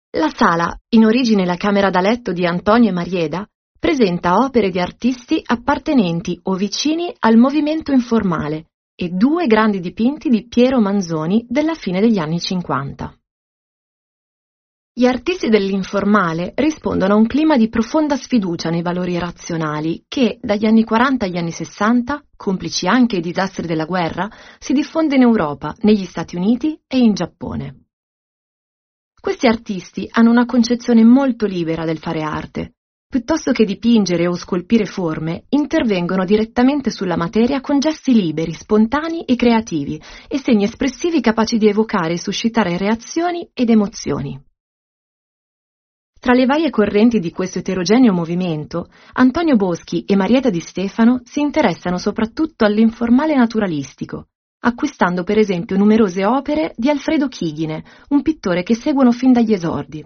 La sala, in origine la camera da letto di Antonio e Marieda, presenta opere di artisti appartenenti o vicini al movimento informale e 2 grandi dipinti di Piero Manzoni della fine degli anni 50. Gli artisti dell'informale rispondono a un clima di profonda sfiducia nei valori razionali che, dagli anni 40 agli anni 60, complici anche i disastri della guerra, si diffonde in Europa, negli Stati Uniti e in Giappone. Questi artisti hanno una concezione molto libera del fare arte. Piuttosto che dipingere o scolpire forme, intervengono direttamente sulla materia con gesti liberi, spontanei e creativi e segni espressivi capaci di evocare e suscitare reazioni ed emozioni. Tra le varie correnti di questo eterogeneo movimento, Antonio Boschi e Marieta Di Stefano si interessano soprattutto all'informale naturalistico, acquistando per esempio numerose opere di Alfredo Chighine, un pittore che seguono fin dagli esordi.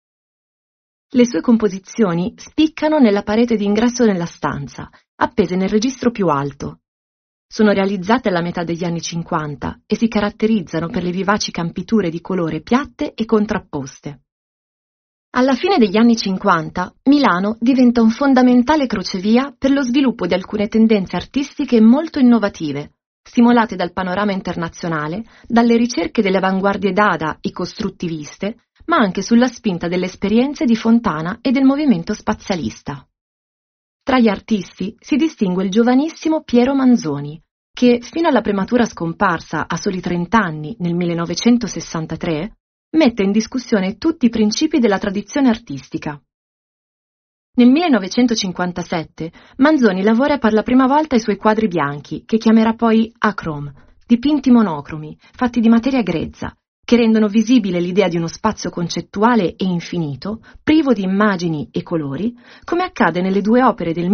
Le sue composizioni spiccano nella parete d'ingresso nella stanza, appese nel registro più alto. Sono realizzate alla metà degli anni 50 e si caratterizzano per le vivaci campiture di colore piatte e contrapposte. Alla fine degli anni 50, Milano diventa un fondamentale crocevia per lo sviluppo di alcune tendenze artistiche molto innovative, stimolate dal panorama internazionale, dalle ricerche delle avanguardie dada e costruttiviste, ma anche sulla spinta delle esperienze di Fontana e del movimento spazialista. Tra gli artisti si distingue il giovanissimo Piero Manzoni, che, fino alla prematura scomparsa a soli 30 anni nel 1963, mette in discussione tutti i principi della tradizione artistica. Nel 1957 Manzoni lavora per la prima volta i suoi quadri bianchi, che chiamerà poi acrom, dipinti monocromi, fatti di materia grezza, che rendono visibile l'idea di uno spazio concettuale e infinito, privo di immagini e colori, come accade nelle 2 opere del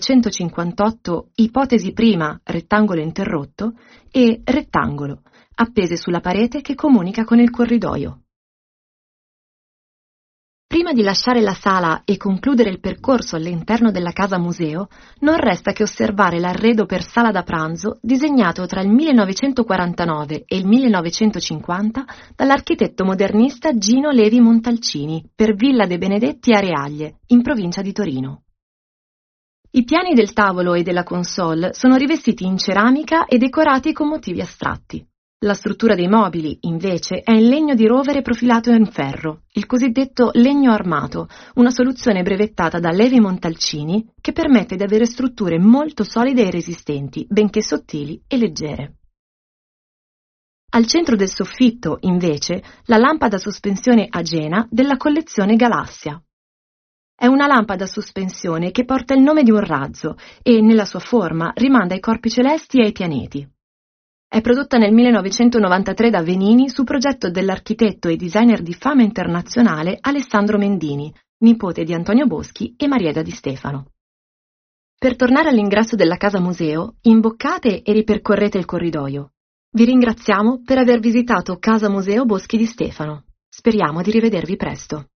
1958 Ipotesi prima, rettangolo interrotto, e Rettangolo, appese sulla parete che comunica con il corridoio. Prima di lasciare la sala e concludere il percorso all'interno della casa museo, non resta che osservare l'arredo per sala da pranzo disegnato tra il 1949 e il 1950 dall'architetto modernista Gino Levi Montalcini per Villa de' Benedetti a Reaglie, in provincia di Torino. I piani del tavolo e della console sono rivestiti in ceramica e decorati con motivi astratti. La struttura dei mobili, invece, è in legno di rovere profilato in ferro, il cosiddetto legno armato, una soluzione brevettata da Levi Montalcini che permette di avere strutture molto solide e resistenti, benché sottili e leggere. Al centro del soffitto, invece, la lampada a sospensione Agena della collezione Galassia. È una lampada a sospensione che porta il nome di un razzo e, nella sua forma, rimanda ai corpi celesti e ai pianeti. È prodotta nel 1993 da Venini su progetto dell'architetto e designer di fama internazionale Alessandro Mendini, nipote di Antonio Boschi e Marieta Di Stefano. Per tornare all'ingresso della casa museo, imboccate e ripercorrete il corridoio. Vi ringraziamo per aver visitato Casa Museo Boschi Di Stefano. Speriamo di rivedervi presto.